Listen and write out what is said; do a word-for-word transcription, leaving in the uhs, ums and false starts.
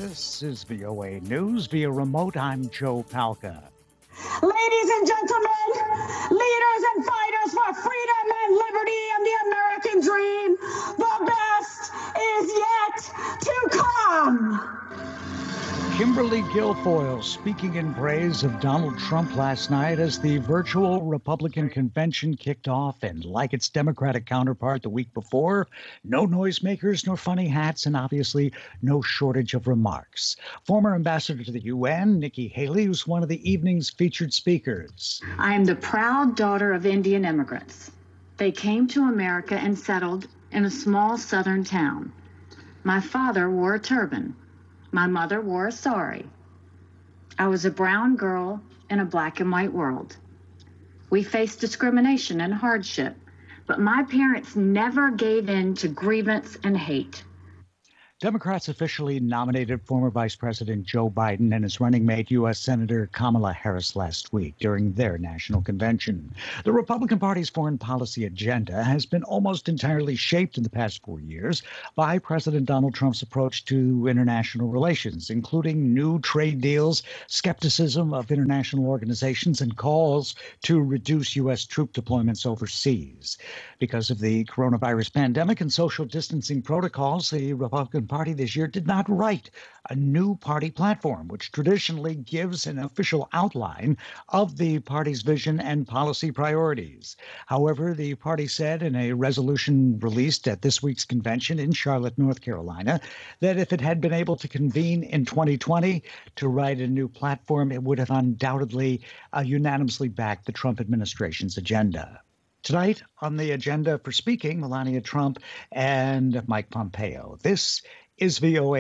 This is V O A News via remote. I'm Joe Palca. Ladies and gentlemen, leaders and fighters for freedom and liberty and the American dream, the best is yet to come. Kimberly Guilfoyle speaking in praise of Donald Trump last night as the virtual Republican convention kicked off, and like its Democratic counterpart the week before, no noisemakers nor funny hats, and obviously no shortage of remarks. Former ambassador to the U N, Nikki Haley, was one of the evening's featured speakers. I am the proud daughter of Indian immigrants. They came to America and settled in a small southern town. My father wore a turban. My mother wore a sari. I was a brown girl in a black and white world. We faced discrimination and hardship, but my parents never gave in to grievance and hate. Democrats officially nominated former Vice President Joe Biden and his running mate, U S. Senator Kamala Harris, last week during their national convention. The Republican Party's foreign policy agenda has been almost entirely shaped in the past four years by President Donald Trump's approach to international relations, including new trade deals, skepticism of international organizations, and calls to reduce U S troop deployments overseas. Because of the coronavirus pandemic and social distancing protocols, the Republican Party this year did not write a new party platform, which traditionally gives an official outline of the party's vision and policy priorities. However, the party said in a resolution released at this week's convention in Charlotte, North Carolina, that if it had been able to convene in twenty twenty to write a new platform, it would have undoubtedly uh, unanimously backed the Trump administration's agenda. Tonight on the agenda for speaking, Melania Trump and Mike Pompeo. This is V O A.